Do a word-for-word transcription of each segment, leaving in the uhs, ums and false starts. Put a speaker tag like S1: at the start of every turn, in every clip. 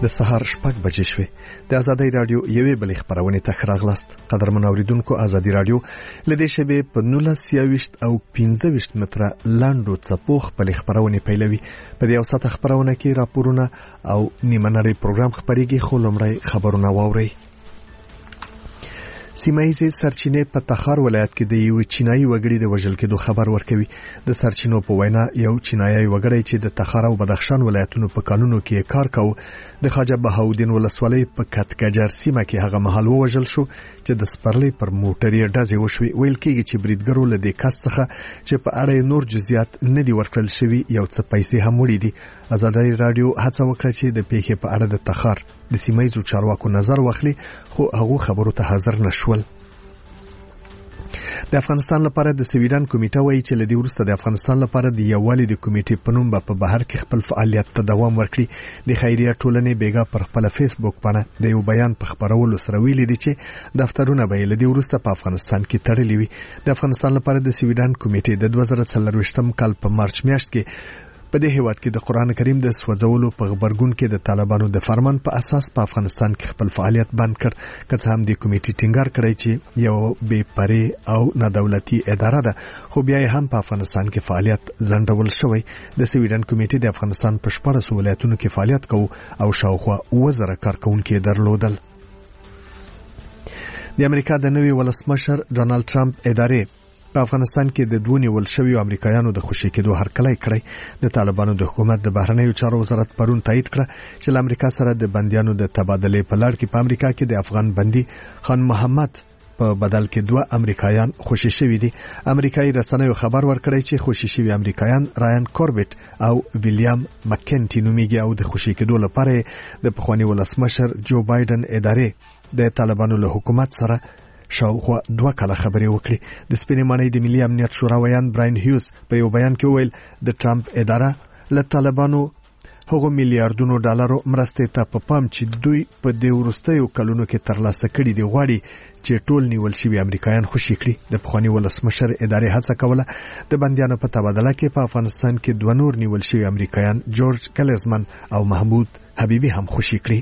S1: د سهار شپږ بجې شوې. د ازادۍ رادیو یوې بلې خبرونې ته ښه راغلاست. قدرمن اوریدونکو، ازادۍ رادیو له دې شبې په نولس یویشت او پنځه ویشت متره لاندو څپو خپلې خبرونې پیلوي. په دې اوسطه خبرونه کې راپورونه او نیمه نړۍ پروګرام خبرېږي، خو لومړی خبرونه واورئ. سیمایي سرچینې په تخار ولایت کې د یو چینایي وګړي د وژل کېدو خبر ورکوي. د سرچینو په وینا یو چینایي وګړی چې د تخار او بدخشان ولایتونو په قانونو کې کار کاوه د خواجه بهاودین ولسوالۍ په کټګجر سیمه کې هغه مهال وژل شو چې د سپرلي پر موټرې ډزې وشوي. ویل کېږي چې بریدګرو له دې کس څخه چې په اړه نور جزئیات نه دي ورکړل شوي یو څه پیسې هم وړي دي. ازادۍ رادیو هڅه وکړه چې د پیښې په اړه د تخار د سیمایي چارواکو نظر واخلي، خو هغه خبرو ته حاضر نشول. د افغانستان لپاره د سویډن کمیټه وایي چې لدی ورسته د افغانستان لپاره د یووالي د کمیټې په نوم په بهر کې خپل فعالیت ته دوام ورکړي. د خیریه ټولنې بیګا پر خپل فیسبوک باندې د یو بیان په خبرولو سره ویلي دي چې دفترونه به لدی ورسته په افغانستان کې تړلي وي. د افغانستان لپاره د سویډن کمیټې د دوه زره څلرویشتم کال په مارچ میاشت کې په دې هیواد کې د قران کریم د سوځولو په خبرګون کې د طالبانو د فرمان په اساس په افغانستان کې خپل فعالیت بند کړ. که څه هم د کمیټې ټینګار کړی چې یو بې پرې او نه دولتي اداره ده، خو بیا هم په افغانستان کې فعالیت ځنډول شوی. د سویډن کمیټې د افغانستان په شپږ ولایتونو کې فعالیت کوي او شاوخوا اووه زره کارکونکي درلودل. د امریکا د نوي ولسمشر ډونالد ټرمپ ادارې په افغانستان کې د دوه نیول شویو امریکایانو د خوشي کېدو هرکلی کړی. د طالبانو د حکومت د بهرنیو چارو وزارت پرون تایید کړ چې له امریکا سره د بنديانو د تبادلې په لړ کې په امریکا کې د افغان بندي خان محمد په بدل کې دوه امریکایان خوشي شوي دي. امریکایي رسنیو خبر ورکړی چې خوشي شوي امریکایان رایان کوربټ او ویلیام مکنټي نومیږي او د خوشي کېدو لپاره د پخوانی ولسمشر جو بایدن ادارې د طالبانو له حکومت سره شاوخوا دوه کاله خبرې وکړي. د سپینې ماڼۍ د ملي امنیت شورا ویان براین هیوز په یو بیان کې وویل د ټرمپ اداره له طالبانو هغو میلیارډونو ډالرو مرستې ته په پام چې دوی په دې وروستیو کلونو کې ترلاسه کړي دي غواړي چې ټول نیول شوي امریکایان خوشي کړي. د پخوانی ولسمشر ادارې هڅه کوله د بندیانو په تبادله کې په افغانستان کې دوه نور نیول شوي امریکایان جورج کلیزمن او محمود حبیبي هم خوشي کړي.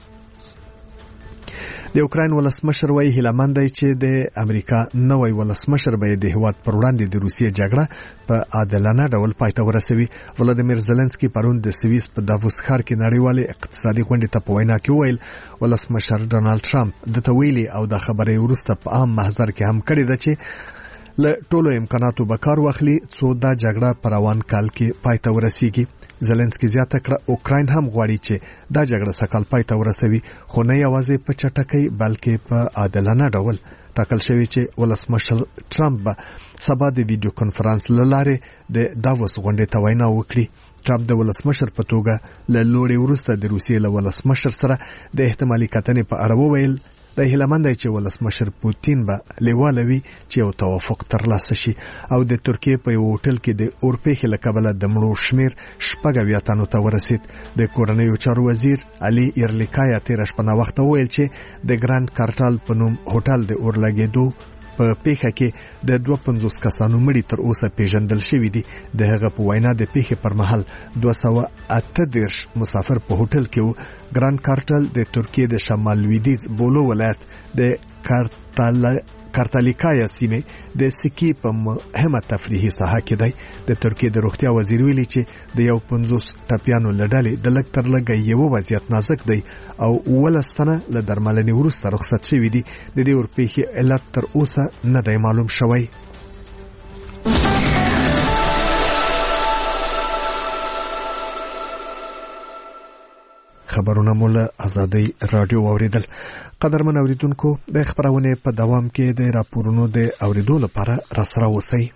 S1: د اوکراین ولسمشر وایي هیلهمند دی چې د امریکا نوی ولسمشر به د هیواد پر وړاندې د روسیې جګړه په عادلانه ډول پای ته ورسوي. ولادیمیر زيلنسکي پرون د سویس په دافوس ښار کې نړیوالې اقتصادي غونډې ته په وینا کې وویل ولسمشر ډونالد ټرمپ د تویلي او د خبرې وروسته په عام محضر کې هم کړی ده چې له ټولو امکاناتو به کار واخلي څو دا جګړه په روان کال کې پای ته ورسیږي. زيلنسکي زیاته کړه اوکراین هم غواړي چې دا جګړه سکهال پای ته ورسوي، خو نه یوازې په چټکۍ بلکې په عادلانه ډول. ټاکل شوی چې ولسمشر ټرمپ به سبا د ویډیو کانفرنس له لارې د دافوس غونډې ته وینا وکړي. ټرمپ د ولسمشر په توګه له لوړې وروسته د روسیې له ولسمشر سره د احتمالي کتنې په اړه وویل د هیلهمند چې ولسمشر پوتین به لیوالوي چې یو توافق ترلاسه شي. او د ترکیه په یو هوټل کې د اورپېخ له کبله د مړو شمیر شپږ اویا تنو ته ورسید. د کورنیو چارو وزیر علي ایرلیکایا تیر شپه نا وخت ویل چې د ګراند کارټال په نوم هوټل د اورلګېدو په پیښه کې د دوه پنځوس کسانو مړي تر اوسه پیژندل شوي دي. د هغه په وینا د پیښې پر مهال دوه سوه اته دېرش مسافر په هوټل کې وو. ګراند کارټل د ترکیې د شمال لویدیځ بولو ولایت د کارتال کارتالیکایا سیمه د سکی په مهمه تفریحي ساحه کې دی. د ترکیې د روغتیا وزیر ویلي چې د یو پنځوس ټپیانو لړلې د لږ تر لږه یو وضعیت نازک دی او ولستنه له درملنې وروسته رخصت شوي دي. د دې اورپېښې علت تر اوسه نه دی معلوم شوی. خبرونه مولا ازادي رادیو اوریدل. قدرمن اوریدونکو، د خبرونه په دوام کې د راپورونو د اوریدو لپاره راسره اوسئ.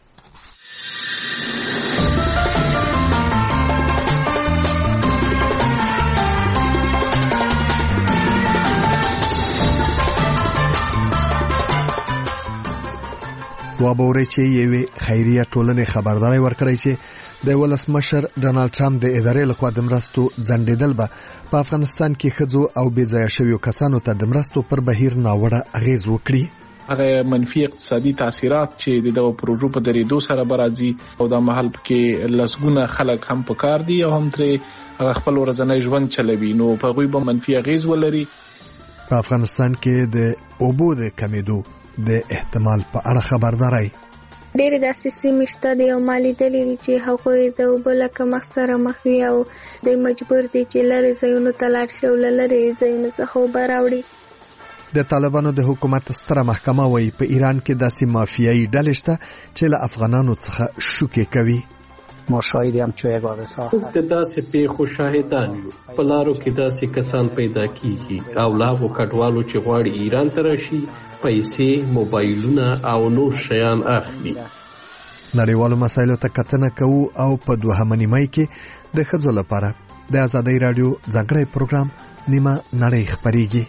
S1: وابورې چې یوې خیریه ټولنې خبرداري ورکړی چې د ولسمشر ډونالد ټرمپ د ادارې لخوا د مرستو ځنډېدل به په افغانستان کې ښځو او بې ځایه شویو کسانو ته د مرستو پر بهیر ناوړه اغیز وکړي.
S2: هغه منفي اقتصادي تاثیرات چې د دغه پروژو په درېدو سره برازي او د محل کې لسګونه خلک هم پکار دي او هم ترې هغه خپل ورځنی ژوند چلوي نو په هغوی به منفي اغیز ولري.
S1: په افغانستان کې د اوبو د کمیدو د احتمال په اړه خبرداري.
S3: ډېر داسې سیمې شته دي او ما لیدلي دي چې هغوی د اوبو له کمښت سره مخ وي او دوی مجبور دي چې لرې ځایونو ته لاړ شي او له لرې ځایونو څخه اوبه راوړي.
S1: د طالبانو د حکومت ستره محکمه وایي په ایران کې داسې مافیایي ډلې شته چې له افغانانو څخه شوکې کوي.
S4: ما شاهدیم چې یک واقعه
S5: د داسې پیښو شاهدان یو. په لارو کې داسې کسان پیدا کیږي او لا هغو کډوالو چې غواړي ایران ته راشي پیسې، موبایلونه او نور شیان اخلي.
S1: نړیوالو مسایلو ته کتنه کوو او په دوهمه نیمه کې د ښځو لپاره د آزادۍ رادیو ځانګړی پروګرام نیمه نړۍ خپریږي.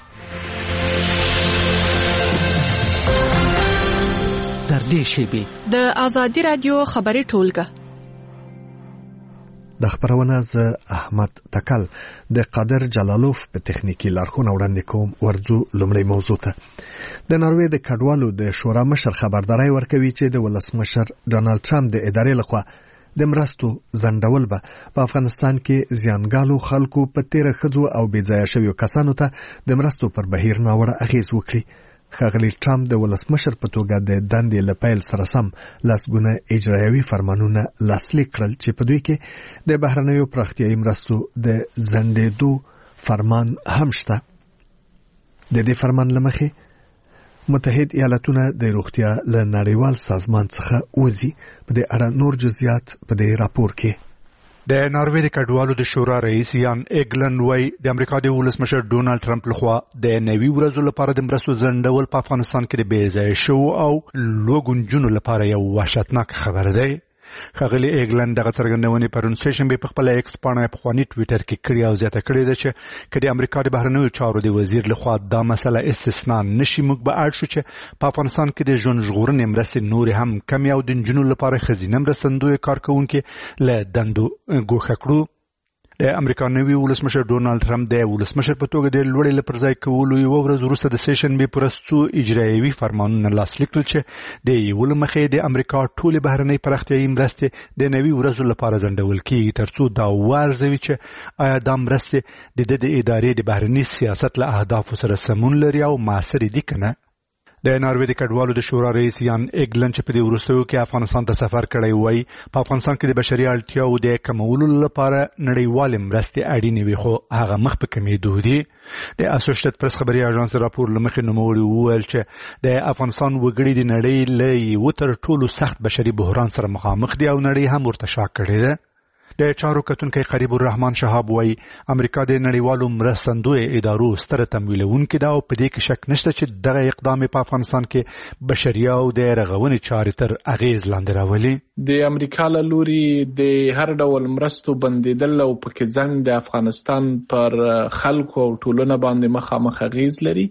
S6: در دې شیبې
S7: د آزادۍ رادیو خبري ټولګه
S1: د خبرونه ز احمد تکل د قادر جلالوف په تخنیکی لارښوونه وړاندې کوم. ورځو لومړی موضوع ته. د ناروې د کډوالو د شورا مشر خبرداري ورکوي چې د ولسمشر ډانلډ ټرمپ د ادارې لخوا د مرستو ځنډول به په افغانستان کې زیانګالو خلکو په تیر خځو او بېځایه شویو کسانو ته د مرستو پر بهیر ناوړه اغیز وکړي. ښاغلي ټرمپ د ولسمشر په توګه د دندې له پیل سره سم لسګونه اجرایوي فرمانونه لاسلیک کړل چې په دوی کې د بهرنیو پراختیایي مرستو د ځنډېدو فرمان هم شته. د دې فرمان له مخې متحد ایالتونه د روغتیا له نړیوال سازمان څخه وځي. په دې اړه نور جزئیات په دې راپور کې.
S8: د ناروې د کډوالو د شورا رئیس یان ایګلن وای د امریکا د ولسمشر ډونالد ټرمپ لخوا د نوي ورځو لپاره د مرستو ځنډول په افغانستان کې د بېځایه شو او لوګونجونو لپاره یو وحشتناک خبر دی. ښاغلي ایګلن دغه څرګندونې پرون سېشنبې په خپل ایکس پاڼه په خواني ټویټر کې کړې او زیاته کړې ده چې کله امریکا د بهرنیو چارو د وزیر لخوا دا مسله استثنا نشي موږ به اړ شو چې په افغانستان کې د ژوند ژغورنې مرستې نور هم کم او د جنونو لپاره خزینه مرستندوی کارکونکو له دندو ګوښه کړو. د امریکا نوي ولسمشر ډونالد ټرمپ د ولسمشر په توګه د لوړې لپرځای کولو یو ورځ وروسته د سېشنبې پرستو اجرایوي فرمانونه لاسلیک کړل چې د یو لمخې د امریکا ټولې بهرنۍ پراختیایي مرستې د نوي ورځو لپاره ځنډول کیږي ترڅو دا وارزوي چې آیا دا مرستې د د ادارې د بهرني سیاست له اهدافو سره سمون لري او موثر دي کنه. د ناروې د کډوالو د شورا رئیس یان ایګلن چې په دې وروستیو کې افغانستان ته سفر کړی وای په افغانستان کې د بشري اړتیاو د کمولو لپاره نړیوال مرستې اړینې وي خو هغه مخ په کمیدو دي. د اسوسییټډ پریس خبري اژانس راپور لمخې نوموړي وویل چې د افغانستان وګړي د نړۍ له یو تر ټولو سخت بشري بحران سره مخامخ دي او نړۍ هم ورته شاک کړې ده. د چارو کتونکي قریب الرحمن شهاب وای امریکا د نړیوالو مرستندوی ادارو ستر تمویلونکو دا او په دې کې شک نشته چې دغه اقدام په افغانستان کې بشري او د رغونې چارې تر اغیز لاندې راولي.
S2: د امریکا له لوري د هر ډول مرستو بندیدل او پکې ځنډ د افغانستان پر خلکو او ټولنه باندې مخامخ اغیز لري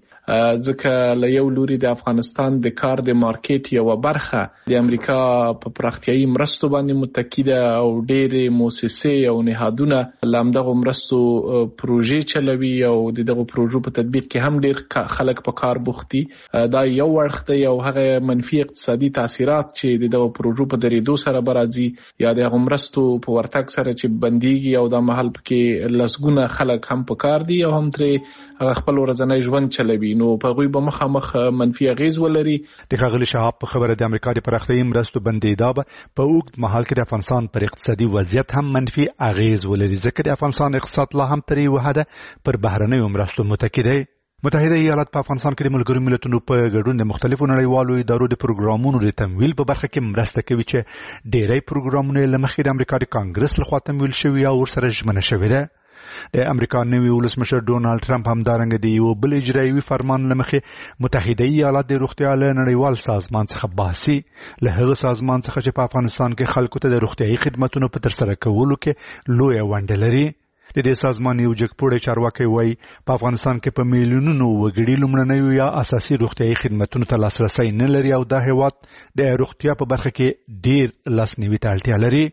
S2: ځکه له یو لوري د افغانستان د کار د مارکیټ یو برخه د امریکا په پراختیایي مرستو باندې متکی ده او ډېرې مؤسسې او نهادونه لامدغه مرستو پروژې چلوي او دغه پروژو په تطبیق کې هم ډېر خلک په کار بوختي. دا یو ورخ دی او هغه منفي اقتصادي تاثیرات چې دغه پروژو په درېدو سره برازي یا د مرستو په ورتګ سره چې بنديږي او د محل کې لسګونه خلک هم په کار دي او هم ترې خپل ورځنی ژوند چلوي نو په غوي به مخامخ منفي اغیز ولري.
S8: د ښاغلي شهاب په خبره د امریکا د پراختیایي مرستو بندیدا به په اوږد مهال کې د افغانستان پر اقتصادي وضعیت هم منفي اغیز ولري ځکه د افغانستان اقتصاد لا هم تر یو حده پر بهرنیو مرستو متکی دی. متحده ایالات په افغانستان کې د ملګرو ملتونو په ګډون د مختلفو نړیوالو ادارو د پروګرامونو د تمویل په برخه کې مرسته کوي چې ډېری پروګرامونه له مخکې د امریکا د کانګرس لخوا تمویل شوي او ورسره ژمنه شوې ده. د امریکا نوي ولسمشر ډونالد ټرمپ هم دارنګ دی یو بل اجرایوي فرمان لمخې متحده ایالات د روغتیا له نړیوال سازمان څخه باسي له هغه سازمان څخه چې په افغانستان کې خلکو ته د روغتیایي خدماتو په ترسره کولو کې لوی ونډه لري. د دې سازمان یو جګپوړی چارواکي وایي په افغانستان کې په میلیونونو وګړي لومړنیو یا اساسي روغتیایي خدماتو ته لاسرسي نه لري او دا هیواد د روغتیا په برخه کې ډیر لاسنیوي ته اړتیا لري.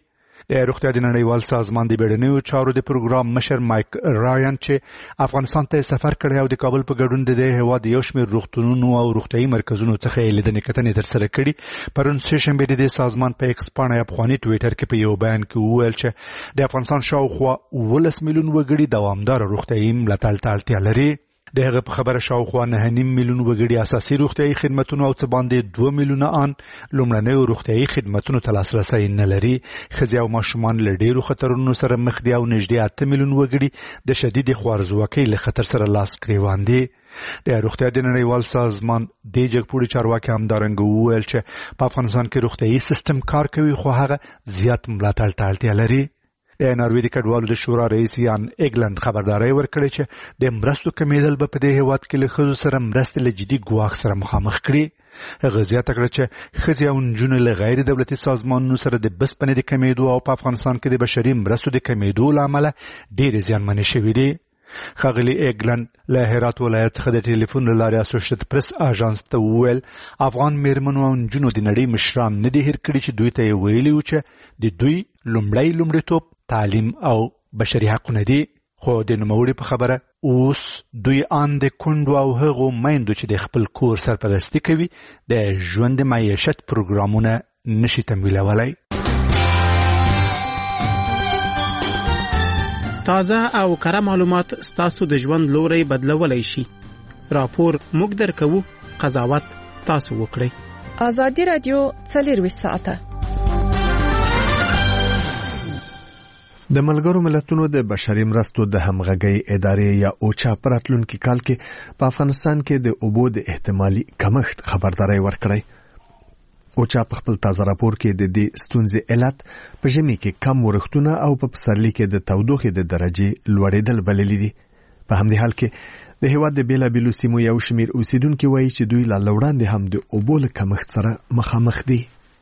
S8: د روغتیا د نړیوال سازمان د بیړنیو چارو د پروګرام مشر مایک رایان چې افغانستان ته سفر کړی او د کابل په ګډون د هیواد یو شمېر روغتونونو او روغتیايي مرکزونو څخه لیدنې کتنې ترسره کړي. پرون سه شنبه د سازمان په ایکس پاڼه یا افغاني ټویټر کې په یو بیان کې وویل چې د افغانستان شاوخوا ولس میلیون وګړي دوامدار روغتیايي ملاتړ ته اړتیا لري. د هغه په خبره شاوخوا نه نیم میلیون وګړي اساسي روغتیايي خدماتونو او څه باندې دوه میلیونه ان لومړنیو روغتیايي خدماتونو ته لاسرسی نه لري. ښځې او ماشومان له ډېرو خطرونو سره مخ دي او نږدې اته میلیون وګړي د شدید خوارځواکۍ له خطر سره لاس ګریوان دي. د روغتیا د نړیوال سازمان د جګپوړي چارواکي همدارنګه وویل چې په افغانستان کې روغتیايي سیستم کار کوي خو هغه زیات ملاتړ ته اړتیا لري. د ناروې د کډوالو د شورا رئیس یان ایګلند خبرداري ورکړې چې د مرستو کمیدل به په دې هیواد کې له ښځو سره مرستې له جدي ګواښ سره مخامخ کړي. هغه زیاته کړه چې ښځې او نجونې له غیر دولتي سازمانونو سره د بسپنې د کمیدو او په افغانستان کې د بشري مرستو د کمیدو له امله ډېرې زیانمنې شوې دي. ښاغلي ایګلند له هرات ولایت څخه د ټلیفون له لارې اسوسییټډ پریس اژانس ته وویل افغان میرمنو او نجونو د نړۍ مشران نه دي هېر کړي چې دوی ته یې ویلي و چې د دوی لومړی لومړیتوب تعلیم او بشري حقونه دي. خو د نوموړي په خبره اوس دوی ان د کونډو او هغو میندو چې د خپل کور سرپرستي کوي د ژوند د معیشت پروګرامونه نشي تمویلولی.
S9: تازه او کره معلومات ستاسو د ژوند لوري بدلولای شي. راپور موږ درکوو، قضاوت تاسو وکړئ.
S7: ازادي رادیو څلورویشت ساعته
S1: د ملګرو ملتونو د بشري مرستو د همغږۍ ادارې یا اوچا پراتلونکي کال کې په افغانستان کې د اوبو د احتمالي کمښت خبرداري ورکړی. اوچا په خپل تازه راپور کې د دې ستونزې علت په ژمي کې کم ورښتونه او په پسرلي کې د تودوخې د درجې لوړېدل بللي دي. په همدې حال کې د هیواد د بیلابیلو سیمو یو شمېر اوسیدونکي وایي چې دوی لا وړاندې هم د اوبو له کمښت سره مخامخ دي.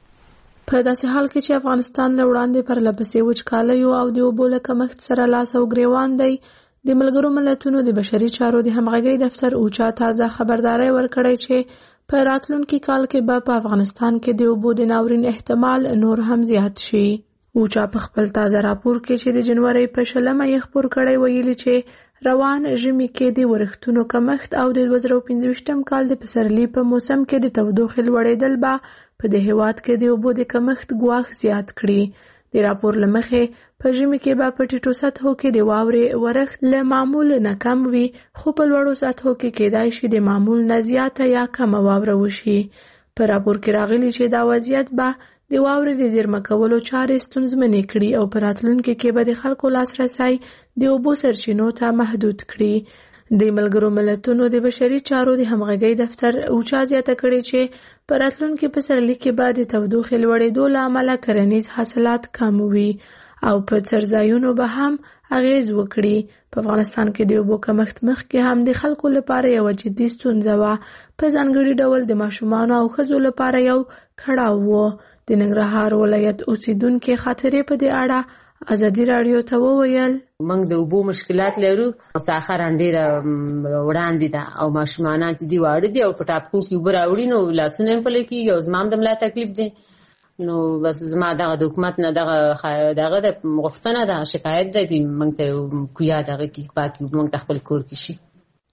S10: په داسې حال کې چې افغانستان له وړاندې پر لپسې وچکالیو او د اوبو له کمښت سره لاس او ګریوان دی، د ملګرو ملتونو د بشري چارو د همغږۍ دفتر اوچا تازه خبرداري ورکړی چې په راتلونکي کال کې به په افغانستان کې د اوبو د ناورین احتمال نور هم زیات شي. اوچا په خپل تازه راپور کې چې د جنوري په شلمه یې خپور کړی ویلي چې روان ژمي کې د ورښتونو کمښت او د دوه زره پنځه ویشتم کال د پسرلي په موسم کې د تودوخې لوړېدل به په د هیواد کې د اوبو د کمښت ګواښ زیات کړي. د راپور له مخې په ژمي کې به په ټیټو سطحو کې د واورې ورښت له معمول نه کم وي، خو په لوړو سطحو کې کېدای شي د معمول نه زیاته یا کمه واوره وشي. په راپور کې راغلي چې دا وضعیت به د واورې د زیرمه کولو چارې ستونزمنې کړي او په راتلونکي کې به د خلکو لاسرسی د اوبو سرچینو ته محدود کړي. د ملګرو ملتونو د بشري چارو د همغږۍ دفتر اوچا زیاته کړې چې په راتلونکي پسرلي کې به د تودوخې لوړېدو له امله کرنیز حاصلات کم وي او په څړځایونو به هم اغیز وکړي. په افغانستان کې د اوبو کمښت مخکې هم د خلکو لپاره یو جدي ستونزه وه، په ځانګړي ډول د ماشومانو او ښځو لپاره یو کړاو و. د ننګرهار ولایت اوسیدونکي خاطرې په دې اړه ازادي رادیو ته وویل
S11: موږ د اوبو مشکلات لرو، ساخر ډیره وړاندې ده او ماشومان دي واړه دي او په ټاپکو کې اوبه راوړي نو لاسونه په لکه یو زمام د ملا تکلیف دی. نو بس زما دغه د حکومت نه دغه دغه د غوښتنه ده، شکایت ده دی موږ ته کویا دغه کې پاتې موږ خپل کور کې شي.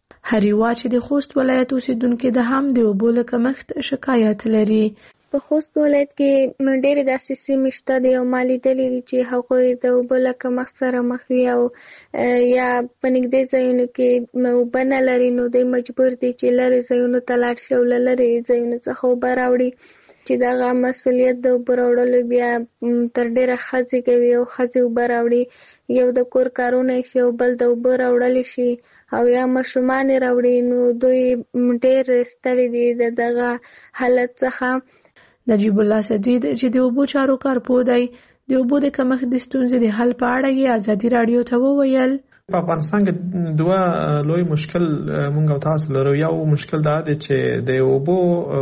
S10: هریوا چې د خوست ولایت اوسیدونکي د هم د اوبو له کمښت شکایت لري.
S3: په خوست ولایت کې ډېرې داسې سیمې شته دي او ما لیدلي دي چې هغوی د اوبو له کمښت سره مخ وي او یا په نږدې ځایونو کې اوبه نه لري، نو دوی مجبور دي چې لرې ځایونو ته لاړ شي او له لرې ځایونو څخه اوبه راوړي، چې دغه مسؤلیت د اوبه راوړلو بیا تر ډېره ښځې کوي او ښځې اوبه راوړي. یو د کور کارونه شي او بل د اوبه راوړلی شي او یا ماشومان یې راوړي، نو دوی ډېر ستړي دي د دغه حالت څخه.
S10: نجیب الله سدید چې د اوبو چارو کارپوه دی، د اوبو د کمښت د ستونزې د حل په اړه یې ازادي راډیو ته وویل
S2: په افغانستان کې دوه لوی مشکل مونږ او تاسو لرو. یو مشکل دا دی چې د اوبو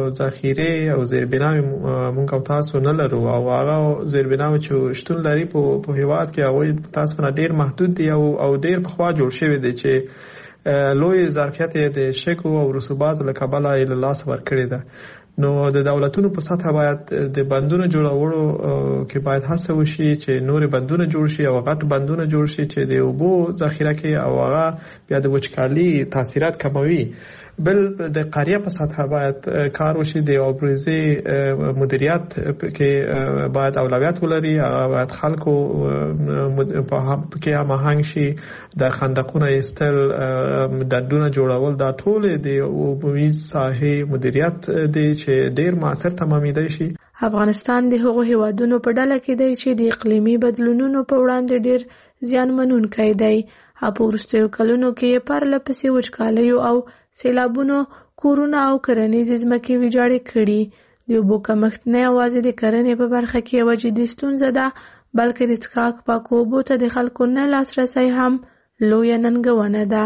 S2: ذخیره او زیربناوي مونږ او تاسو نه لرو او هغه زیربناوي چې شتون لري په په هیواد کې هغه تاسو نه ډیر محدود دي او او ډیر په خوا جوړ شوی دی چې لوی ظرفیت د شکو او رسوبات له کبله له لاس ورکړی ده.
S12: نو د دولتونو په سطح باید د بندونو جوړولو کې باید هڅه وشي چې نور بندونه جوړ شي او غټ بندونه جوړ شي چې د اوبو ذخیره کې او هغه بیا د وچکالي تاثیرات کموي. بل د قریه په سطح باید کار وشي د اوبریزي مدیریت کې باید اولویت ولري، هغه باید خلکو په کې هماهنګ شي، د خندقونو ایستل، د دونه جوړول، دا ټول د اوبریز ساحې مدیریت دی چې ډیر موثر تمامیدای شي.
S10: افغانستان د هغو هیوادونو په ډله کې دی چې د اقلیمي بدلونونو په وړاندې ډیر زیانمنونکی دی او په وروستیو کلونو کې پرله پسې وچکالیو او سیلابونو کورونه او کرنیزې ځمکې ویجاړې کړي. د اوبو کمښت نه یوازې د کرنې په برخه کې یوه جدي ستونزه ده، بلکې د څښاک پاکو اوبو ته د خلکو نه لاسرسی هم لویه ننګونه ده.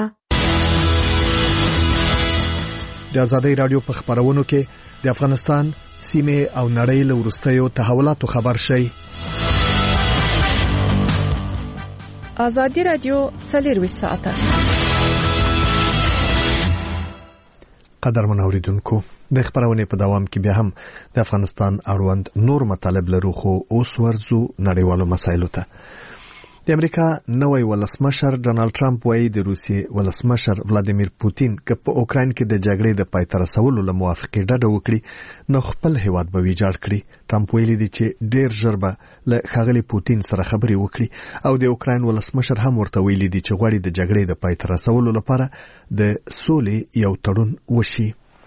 S1: د ازادۍ راډیو په خبرونو کې د افغانستان سیمې او نړۍ له وروستیو تحولاتو خبر شئ.
S7: ازادي راډیو څلور ساعته.
S1: قدرمن اوریدونکو، د خبرونې په دوام کې بیا هم د افغانستان اړوند نور مطالب لرو، خو اوس ورځو نړیوالو مسایلو ته. د امریکا نوی ولسمشر ډونالد ټرمپ وایي د روسیې ولسمشر ولادیمیر پوتین که په اوکراین کې د جګړې د پای ته رسولو له موافقې ډډه وکړي نو خپل هیواد به ویجاړ کړي. ټرمپ ویلي دی چې ډیر ژر به له ښاغلي پوتین سره خبرې وکړي او د اوکراین ولسمشر هم ورته ویلي دی چې غواړي د جګړې د پای ته رسولو لپاره د سولې یو تړون وشي.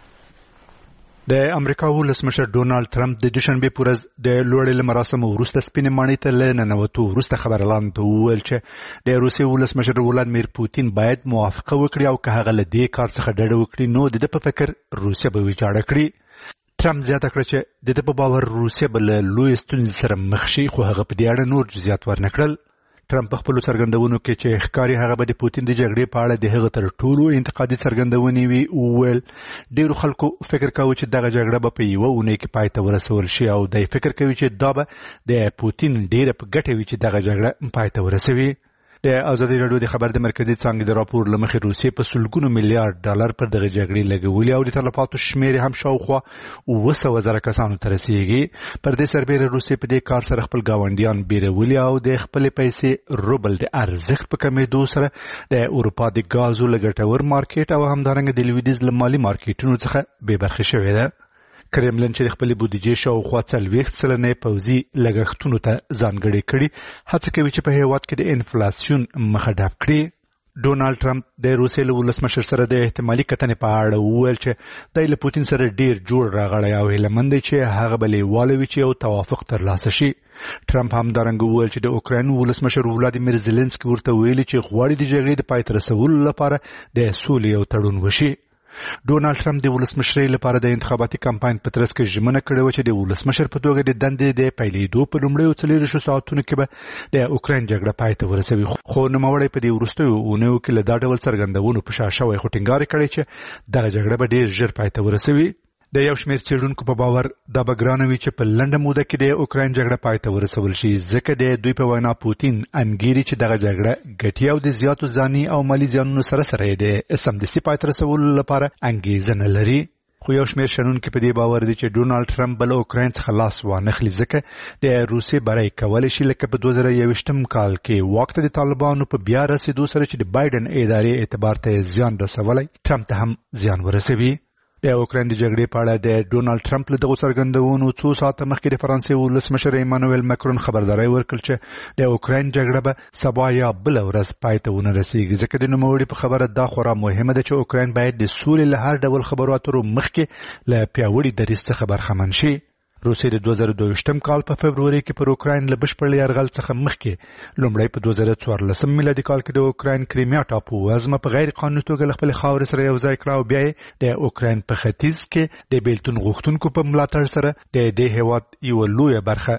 S8: د امریکا ولسمشر ډونالد ټرمپ د دوشنبه په ورځ د لوړې مراسمو وروسته سپینې ماڼۍ ته له ننوتو وروسته خبرلاند وویل چې د روسیې ولسمشر ولادیمیر پوتین باید موافقه وکړي او که هغه له دې کار څخه ډډه وکړي نو د ده په فکر روسیه به ویجاړه کړي. ټرمپ زیاته کړه چې د ده په باور روسیه به له لویې ستونزې سره مخ شي، خو هغه په دې اړه نور جزئیات ورنه کړل. ټرمپ په خپلو څرګندونو کې چې ښکاري هغه به د پوتین د جګړې په اړه د هغه تر ټولو انتقادي څرګندونې وي وویل ډیرو خلکو فکر کاوه چې دغه جګړه به په یوه اونۍ کې پای ته ورسول شي او دی فکر کوي چې دا به د پوتین ډیره په ګټه وي چې دغه جګړه پای ته ورسوي. د ازادي راډیو د خبر د مرکزي څانګې د راپور له مخې روسیې په سلګونو میلیارډ ډالر پر دغه جګړې لګولي او د تلفاتو شمېر هم شاوخوا اوه سوه زره کسانو ته رسیږي. پر دې سربیره روسیې په دې کار سره خپل ګاونډیان بیرولي او د خپلې پیسې روبل د ارزښت په کمېدو سره د اروپا د ګازو له ګټور مارکیټ او همدارنګه د لویدیځ له مالي مارکیټونو څخه بې برخې شوې ده. کرملن چې د خپلې بودیجې شاوخوا څلوېښت سلنې پوځي لګښتونو ته ځانګړې کړي هڅه کوي چې په هېواد کې د انفلاسیون مخه ډپ کړي. ډونالد ټرمپ د روسیې له ولسمشر سره د احتمالي کتنې په اړه وویل چې دی له پوتین سره ډیر جوړ راغلی او هیلهمند دی چې هغه به لیواله وي چې یو توافق ترلاسه شي. ټرمپ همدارنګه وویل چې د اوکراین ولسمشر ولادیمیر زیلنسکي ورته ویلي چې غواړي د جګړې د پای ته رسولو لپاره د سولې یو تړون وشي. ډونالد ټرمپ د ولسمشرۍ لپاره د انتخاباتي کمپاین په ترڅ کې ژمنه کړې وه چې د ولسمشر په توګه د دندې د پیلېدو په لومړیو څلېرویشتو ساعتونو کې به د اوکراین جګړه پای ته ورسوي، خو نوموړی په دې وروستیو اونیو کې له دا ډول څرګندونو په شا شوی خو ټینګار کړی چې دغه جګړه به ډېر ژر پای ته ورسوي. د یو شمېر څېړونکو په باور دا به ګرانه وي چې په لنډه موده کې د اوکراین جګړه پای ته ورسول شي، ځکه د دوی په وینا پوتین انګیري چې دغه جګړه ګټي او د زیاتو ځاني او مالي زیانونو سره سره یې د سمدستي پای ته رسولو لپاره انګېزه نه لري. خو یو شمېر شنونکي په دې باور دي چې ډونالد ټرمپ به له اوکراین څخه لاس وانخلي، ځکه د روسیې بری کولی شي لکه په دوه زره یوویشتم کال کې واک ته د طالبانو په بیا رسېدو سره چې د بایډن ادارې اعتبار ته زیان رسولی ټرمپ ته هم زیان ورسوي. د اوکراین د جګړې په اړه د ډونالد ټرمپ له دغو څرګندونو څو ساعته مخکې د فرانسې ولسمشر ایمانویل مکرون خبرداری ورکړ چې د اوکراین جګړه به سبا یا بله ورځ پای ته ونه رسېږي، ځکه د نوموړي په خبره دا خورا مهمه ده چې اوکراین باید د سولې له هر ډول خبرو اترو مخکې له پیاوړي دریځ څخه برخمن شي. روسیې د دوه زره دوه کال په فبروري کې پر اوکراین له بشپړ یرغل څخه مخکې لومړی په دوه زره څوارلسم میلادي کال کې د اوکراین کریمیا ټاپو وزمه په غیر قانوني توګه له خپلې خاورې سره یو ځای کړه او بیا یې د اوکراین په ختیځ کې د بیلتون غوښتونکو په ملاتړ سره د دې هېواد یوه لویه برخه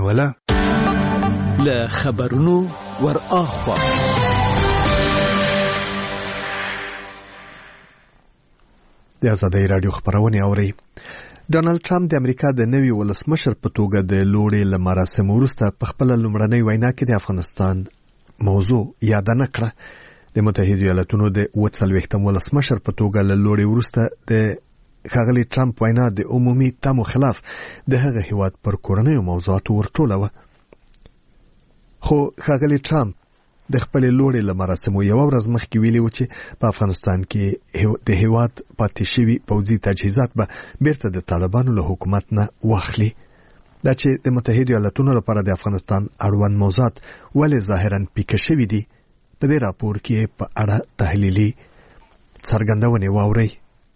S8: ونیوله.
S6: له خبرونو ور اخوا
S1: د ازادۍ راډیو خبرونه اوري. ډونالد ټرمپ د امریکا د نوي ولسمشر په توګه د لوړې له مراسمو وروسته په خپله لومړنۍ وینا کې د افغانستان موضوع یاد نه کړه. د متحده ایالاتونو د اووه څلوېښتم ولسمشر په توګه له لوړې وروسته د ښاغلي ټرمپ وینا د عمومي تمو خلاف د هغه هیواد پر کورنیو موضوعاتو ورټولوه. خو ښاغلي ټرمپ د خپل لوړې له مراسمو یو ورځ مخکې ویلي و چې په افغانستان کې د هیواد پاتې شوي پوځي تجهیزات به بیرته د طالبانو له حکومت نه واخلي. دا چې د متحده ایالاتونو لپاره د افغانستان اړوند موضوعات ولې ظاهرا پیکه شوي دي، په دې راپور کې په اړه تحلیلي څرګندونې واورئ.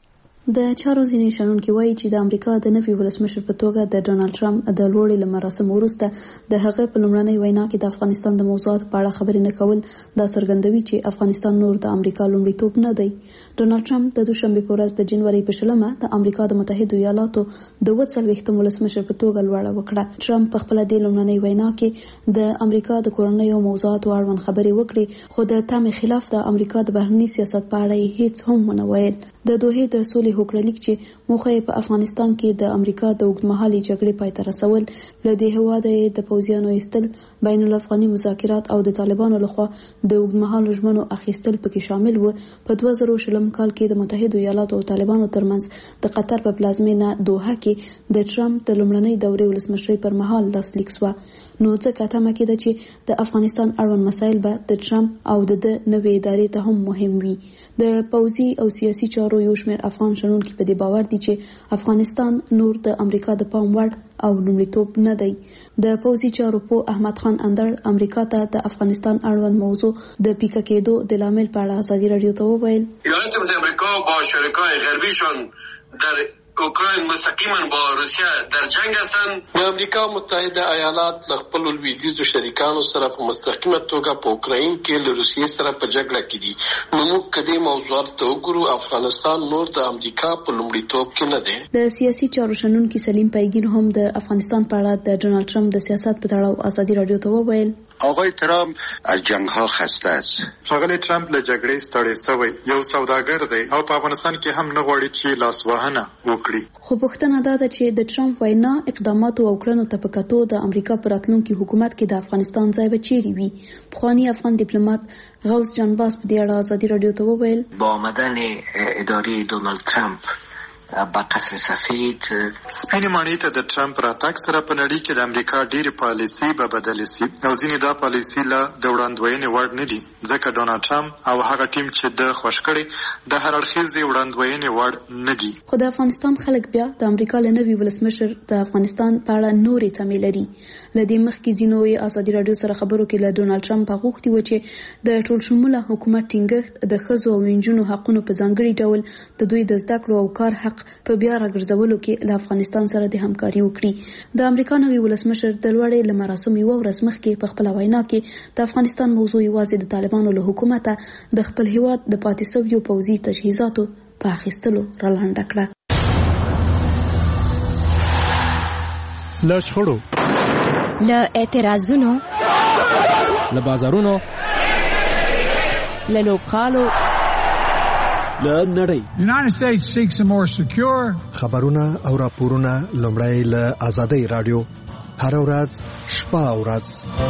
S10: د چارو ځینې شنونکي وایي چې د امریکا د نوي ولسمشر په توګه د ډونالد ټرمپ د لوړې له مراسمو وروسته د هغه په لومړنۍ وینا کې د افغانستان د موضوعاتو په اړه خبرې نه کول دا څرګندوي چې افغانستان نور د امریکا لومړیتوب نه دی. ډونالد ټرمپ د دوشنبه په ورځ د جنوري په شلمه د امریکا د متحده ایالاتو د اووه څلوېښتم ولسمشر په توګه لوړه وکړه. ټرمپ په خپل د لومړنۍ وینا کې د امریکا د کورنیو موضوعاتو اړوند خبرې وکړې، خو د تمې خلاف د امریکا د بهرني سیاست په اړه هیڅ هم ونه ویل. د دوحې د سولې هوکړلیک چې موخه یې په افغانستان کې د امریکا د اوږدمهالې جګړې پای ته رسول، له دې هواده د پوځیانو ایستل، بین الافغاني مذاکرات او د طالبانو لخوا د اوږدمهالو ژمنو اخیستل پکې شامل و. په دوه زره شلم کال کې د متحده ایالاتو او طالبانو ترمنځ د قطر په پلازمینه دوحه کې د ټرمپ د لومړنۍ دورې ولسمشرۍ پر مهال لاسلیک شو. نو ځکه تمه کېده چې د افغانستان اړوند مسایل به د ټرمپ او د نوې ادارې ته هم مهم وي. د پوځي او سیاسي چارو یو شمېر افغان شنونکي په دې باور دي چې افغانستان نور د امریکا د پام وړ او لومړیتوب نه دی. د پوځي چارو په احمد خان اندړ امریکا ته د افغانستان اړوند موضوع د پیکه کېدو د لامل په اړه ازادي رادیو ته وویل:
S13: ایالات متحده آمریکا با شرکای غربیشان در اوکراین مستقیما با روسیه در جنگ هستند.
S5: د امریکا متحده ایالات له خپل لویدیځو شریکانو سره په مستقیمه توګه په اوکراین کې له روسیې سره په جګړه کې دي. نو موږ کدي موضوعات ته وګورو، افغانستان نور د امریکا په لومړیتوب کې نه دی.
S10: د سیاسي چارو شنونکي سلیم پیګین هم د افغانستان په اړه د ډونالد ټرمپ د سیاست په تړاو ازادي رادیو ته وویل:
S14: آقای ترامپ از جنگ ها خسته است.
S15: ښاغلی ټرمپ له جګړې ستړی شوی یو سوداګر دی او په افغانستان کې هم نه غواړي چې لاسوهنه وکړي.
S10: خو پوښتنه دا ده چې د ټرمپ وینا اقداماتو او کړنو ته په کتو د امریکا په راتلونکي حکومت کې د افغانستان ځای به چیرې وي. پخوانی افغان ډیپلوماټ غوث جانباز په دې اړه ازادي رادیو ته وویل:
S16: با آمدن اداره دونالد ترامپ با قصر سفید
S15: سپینې ماڼۍ ته د ټرمپ راتګ سره په نړۍ کې د امریکا ډېرې پالیسي به بدلې شي او ځینې دا پالیسي له د وړاندوینې وړ نه دي، ځکه ډونالد ټرمپ او هغه ټیم چې د خوښ کړي د هر اړخیزې وړاندوینې وړ نه دي.
S10: خو د افغانستان خلک بیا د امریکا له نوي ولسمشر د افغانستان په اړه نورې تمې لري. له دې مخکې ځینو یې ازادي رادیو سره خبرو کې له ډونالد ټرمپ غوښتي و چې د ټولشموله حکومت ټینګښت د ښځو او نجونو حقونو په ځانګړي ډول د دوی د زده کړو او کار حق په بیا راګرځولو کې له افغانستان سره د همکاري وکړي. د امریکا نوي ولسمشر د لوړې له مراسم یو ورځ مخکې په خپل وینا کې د افغانستان موضوع یوازې د طالبانو له حکومته د خپل هیواد د پاتې شویو پوځي تجهیزاتو په اخیستلو رالنډه کړه.
S8: له شخړو،
S17: له اعتراضونو،
S18: له بازارونو،
S17: له لوبغالو،
S6: له نړۍ.
S19: United States seeks a more secure.
S1: خبرونه او راپورونه لومړی له آزادۍ رادیو هر ورځ شپه او ورځ.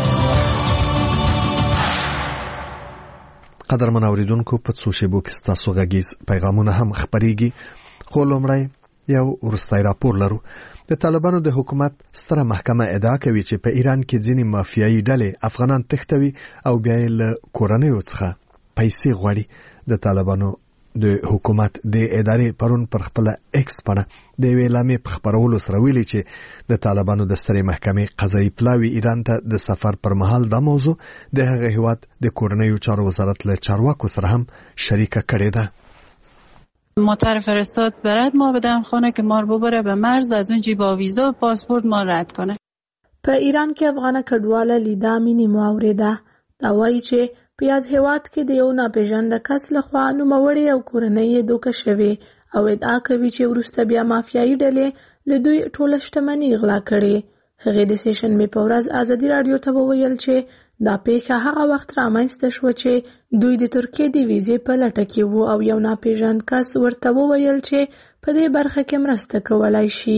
S1: قدرمن اوریدونکو، په څو شیبو کې ستاسو غږیز پیغامونه هم خبريږي، خو لومړی یو ورستای راپور لرو. د طالبانو د حکومت ستره محکمه ادعا کوي چې په ایران کې ځینې مافیایي ډلې افغانان تښتوي او بیا یې له کورنیو څخه پیسې غواړي. د طالبانو د حکومت د ادارې پرون پر خپل ایکس پاڼه د یوې اعلامیې په خپرولو سره ویلي چې د طالبانو د سترې محکمې قضایي پلاوي ایران ته د سفر پر مهال دا موضوع د هغه هیواد د کورنیو چارو وزارت له چارواکو سره هم شریکه کړې ده.
S20: مطر فرستاد برات ما بدم خانه که ما رو ببره به مرز، از اونجی با ویزا و پاسپورت ما رد کنه.
S10: په ایران کې افغانه کډواله لیدا مینی ماورده دا وایي چې په یاد هیواد کې د یو ناپېژانده کس لخوا نوموړې او کورنۍ دوکه شوې او ادعا کوي چې وروسته بیا مافیایي ډلې له دوی ټوله شتمني غلا کړې. هغې د سیشنبې په ورځ ازادي راډیو ته وویل چې دا پیښه هغه وخت رامنځته شوه چې دوی د ترکیې د ویزې په لټه کې وو او یو ناپېژاند کس ورته وویل چې په دې برخه کې مرسته کولای شي.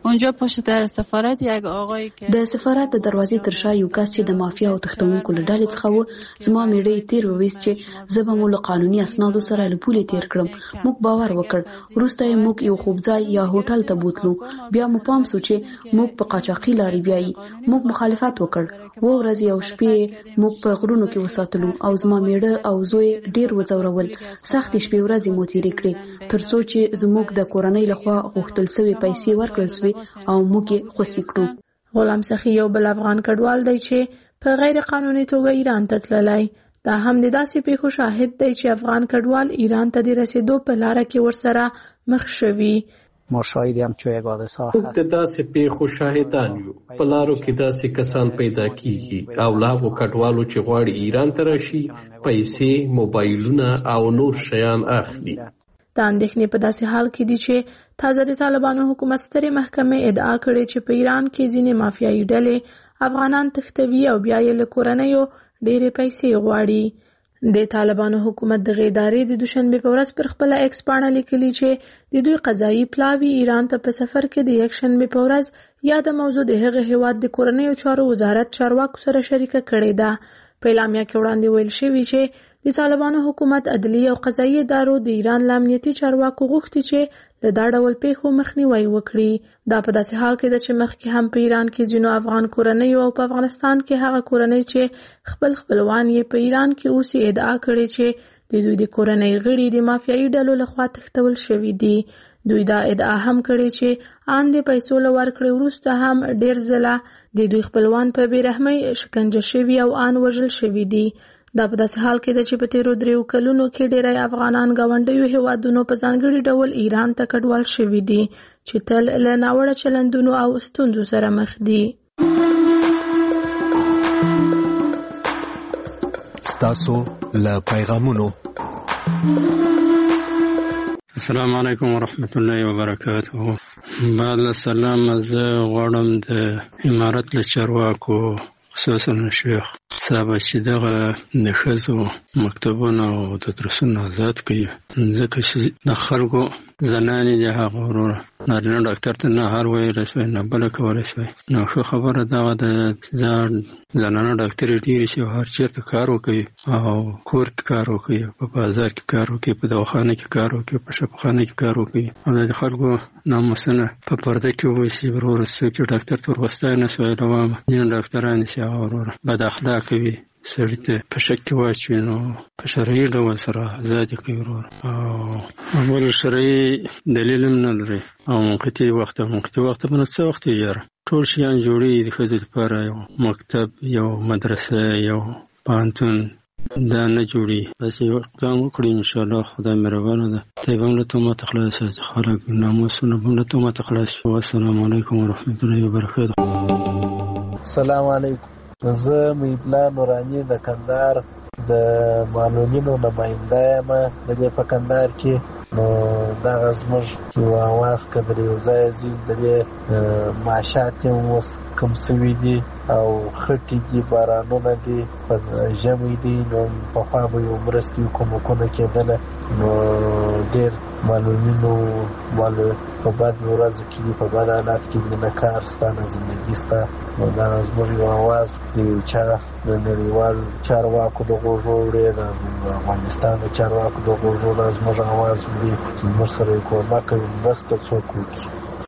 S20: اونجا پشت در سفارت یک آقای که
S17: د سفارت د دروازې تر شا یو کس چې د مافیا او تښتونکو له ډلې څخه و زما میړه تیر وویست چې زه به مو له قانوني اسنادو سره له پولې تیر کړم. موږ باور وکړ. وروسته یې موږ یو خوبځای یا هوټل ته بوتلو. بیا مو پام سو چې موږ په قاچاقي لارې بیایي. موږ مخالفت وکړ. و ورځې او شپې موږ په غرونو کې وساتلو او زما میړه او زوی ډیر وځورول. سختې شپې ورځې مو تیرې کړې تر څو چې زموږ د کورنۍ لخوا غوښتل شوې پیسې ورکړل شوې او موږ یې خوشي کړو.
S10: غلام سخی یو بل افغان کډوال دی چې په غیر قانوني توګه ایران ته تللی. دا هم د داسې پیښو شاهد دی چې افغان کډوال ایران ته د رسیدو په لاره کې ورسره مخ شوي.
S4: ما شاهد هم چې یک حادثه
S5: هست. د داسې پیښو شاهدان یو. په لارو کې داسې کسان پیدا کیږي او لا هغو کډوالو چې غواړي ایران ته راشي پیسې، موبایلونه او نور شیان اخلي.
S10: دا اندېښنې په داسې حال کې دي چې تازه د طالبانو حکومت سترې محکمې ادعا کړې چې په ایران کې ځینې مافیایي ډلې افغانان تښتوي او بیا یې له کورنیو ډېرې پیسې غواړي. د طالبانو حکومت دغه ادارې د دوشنبه په ورځ پر خپل ایکس باندې لیکلي چې د دوی قضایي پلاوی ایران ته په سفر کې د یک شنبه په ورځ یا د موضوع د هغه هیواد د کورنیو چارو وزارت چارواکو سره شریکه کړې ده. په اعلامیه کې وړاندې ویل شوی چې د طالبانو حکومت عدلیه او قضایي ادارو د ایران له امنیتي چارواکو غوښتي چې له دا ډول پیښو مخنیوي وکړي. دا په داسې حال کې ده چې مخکې هم په ایران کې ځینو افغان کورنیو او په افغانستان کې هغه کورنۍ چې خپل خپلوان یې په ایران کې اوسي ادعا کړې چې د دوی د کورنۍ غړي د مافیایي ډلو لخوا تښتول شوي دي. دوی دا ادعا هم کړې چې ان د پیسو له ورکړې وروسته هم ډېر ځله د دوی خپلوان په بېرحمۍ شکنجه شوي او ان وژل شوي دي. دا په داسې حال کې ده چې په تیرو دریو کلونو کې ډېری افغانان ګاونډیو هیوادونو په ځانګړي ډول ایران ته کډوال شوي دي چې تل له ناوړه چلندونو او ستونزو سره مخ دي.
S1: ستاسو له پیغامونو.
S21: السلام علیکم ورحمت الله وبرکاته. بعد السلام زه غواړم د امارت له چارواکو خصوصا شیخ صاحب چې دغه د ښځو مکتبونه او تدریسونه آزاد کړي، ځکه چې د خلکو زنانې د هغه وروره نارینه ډاکټر ته نه هر ویلی شوی نه بله کولی شوی. نو ښه خبره دغه ده زنانه ډاکټرې ډېرې چې هر چېرته کار وکوي او کور کې کار وکوي، په بازار کې کار وکوي، په دواخانه کې کار وکوي، په شفاخانه کې کار وکوي او د خلکو ناموسونه په پرده کې وویسي. وروره څوک چې ډاکټر ته ورغوستی نه شوی لوامه ځینې ډاکټران چې هغه وروره بد اخلاقه وي، سړي ته په شک کې واچوي، نو په شرعي ډول سره ازادي کوي وروره. او بل شرعي دلیل هم نه لري او منقطع وخت منقطع وخت په نه څه وخت یاره ټول شیان جوړېږي د ښځو لپاره، یو مکتب، یو مدرسه، یو پوهنتون دا نه جوړي. بس یو اقدام وکړي انشاءالله، خدای مهربانه ده. طیب هم له تهمت خلاص شي، خلک ناموسونه هم له تهمت خلاص شي. والسلام علیکم ورحمت الله وبرکاته.
S22: السلام علیکم. زه میبلا نورانی د کندهار د معلولینو نماینده یم د دې په کندهار کې. نو دغه زموږ یو اواز که در یو ځای ځي د دې معاشات یې اوس کم سوي دي او خټې دي، بارانونه دي، په ژمی دي، نو پخوا به یو مرستې کومکونه کېدله. نو ډېر معلولینو مالو په بد ورځو کې دي، په بد حالات کې دي، نه کار سته نه زندګي سته. نو دا زموږ یو اواز د یو چا د نړیوال چارواکو د غوږو وړې، د افغانستان د چارواکو د غوږو دا زموږ اواز وړي چې زموږ سره یې کومک کوي، مرسته څوک وکړي.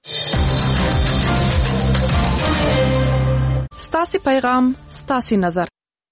S7: ستاسې پیغام ستاسې نظر.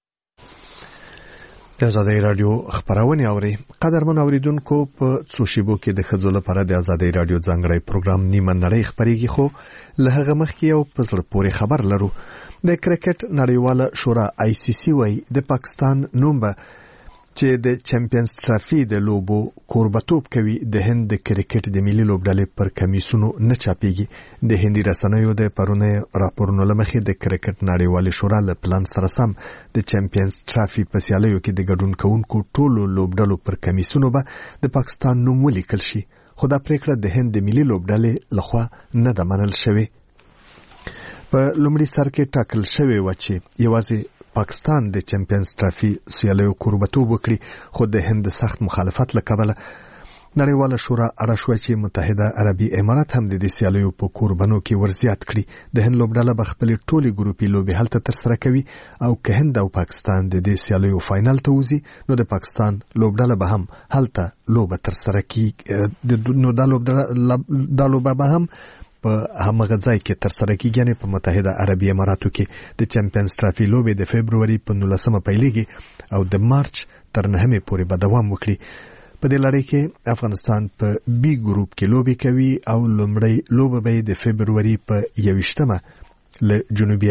S1: د آزادۍ رادیو خبرونه اوري. قدرمن اوریدونکو، په څو شیبو کې د ښځو لپاره د آزادۍ رادیو ځانګړی پروګرام نیمه نړۍ خبرېږي، خو له هغه مخکې یو په زړه پورې خبر لرو. د کرکټ نړیواله شورا آی سی سی وايي د پاکستان نوم به چې د چمپیونز ټرافي د لوبو کوربتوب کوي د هند د کرکټ د ملي لوبډلې پر کمیسونو نه چاپېږي. د هندي رسنیو د پرونه راپورونو لمخې د کرکټ نړیواله شورا له پلان سره سم د چمپیونز ټرافي په سیالیو کې د ګډون کوونکو ټولو لوبډلو پر کمیسونو به د پاکستان نوم ولیکل شي، خو دا پریکړه د هند د ملي لوبډلې لخوا نه ده منل شوې. په لومړي سر کې ټاکل شوی و چې یوازې پاکستان د چمپیونز ټرافي سیالیو کوربتوب وکړي، خو د هند سخت مخالفت له کبله نړیواله شورا اړه شوه چې متحده عربي امارات هم د دې سیالیو په کوربنو کې ورزیات کړي. د هند لوبډله به خپلې ټولې ګروپي لوبې هلته ترسره کوي او که هند او پاکستان د دې سیالیو فاینل ته وځي نو د پاکستان لوبډله به هم هلته لوبه ترسره کړي. نو دا لوبډله دا لوبه به هم په همغه ځای کې ترسره کیږي، یعنې په متحده عربي اماراتو کې. د چمپیونز ټرافي لوبې د فبروري په نولسمه پیلېږي او د مارچ تر نهمې پورې به دوام وکړي. په دې لړۍ کې افغانستان په بي ګروپ کې لوبې کوي او لومړی لوبه به د فبروري په یویشتمه له جنوبي